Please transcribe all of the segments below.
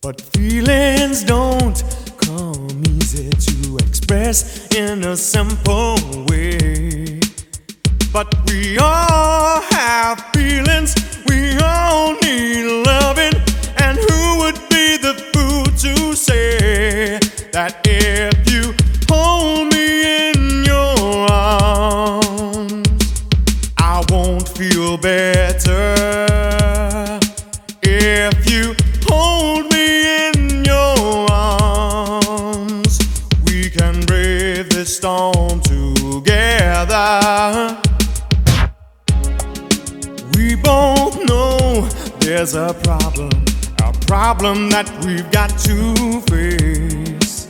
But feelings don't come easy to express in a simple way. But we all have feelings, we all need loving. And who would be the fool to say that if you hold me in your arms, I won't feel better? If you hold me in your arms, we can brave this storm together. We both know there's a problem that we've got to face.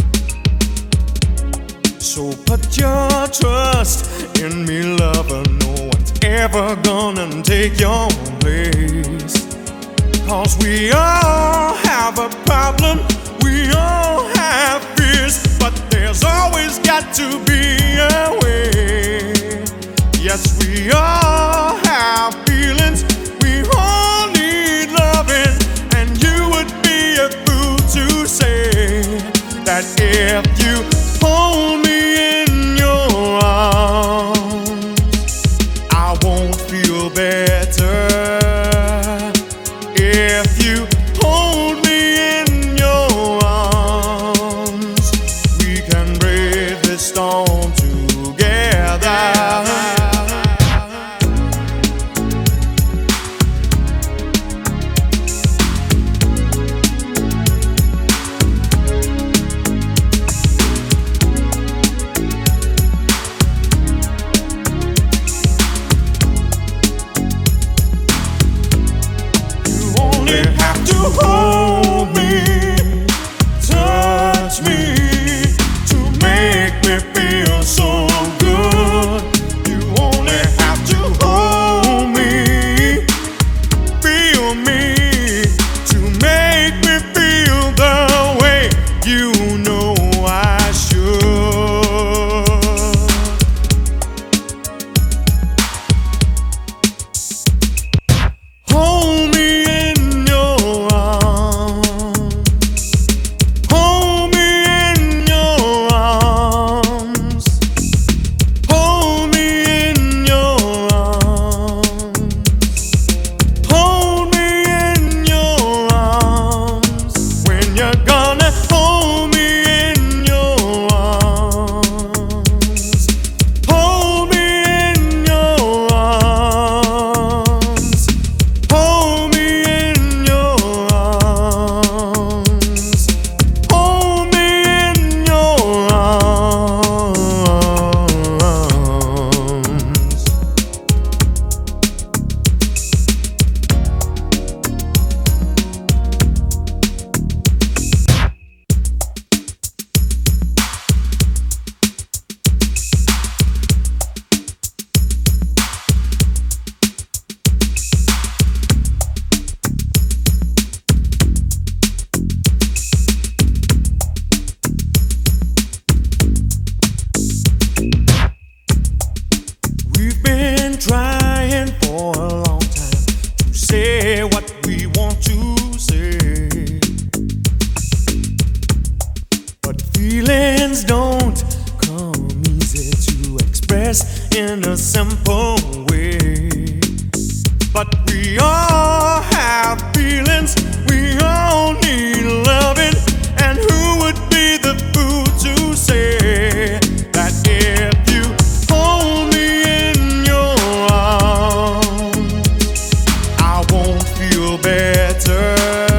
So put your trust in me, lover. No one's ever gonna take your place. 'Cause we all have a problem, we all have fears, but there's always got to be a way. Yes, we all have feelings, we all need loving. And you would be a fool to say that if you hold me in your arms, I won't feel better. If you hold me in your arms, we can brave this storm together. You have to hold me, touch me, to make me feel so good. You only have to hold me, feel me, to make me feel the way you know I should. Hold me in your arms. Hold me in your arms. Hold me in your arms. Hold me in your arms. When you're gonna hold me in your arms. Hold me in your arms. Hold me in your arms. Hold me in your arms. We've been trying for a long time to say what we want to say, but feelings don't come easy to express in a simple way. But we all have feelings, we all need loving. And who would be the fool to say that if you hold me in your arms, I won't feel better?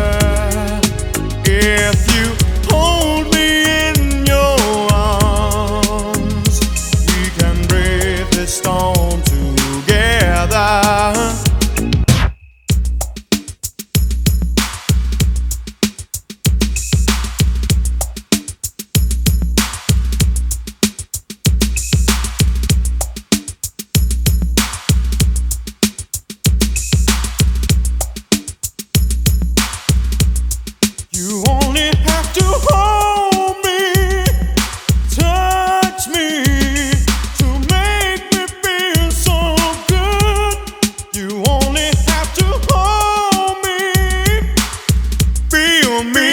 If you hold me in your arms, we can brave this storm together. You only have to hold me, touch me, to make me feel so good. You only have to hold me, feel for me.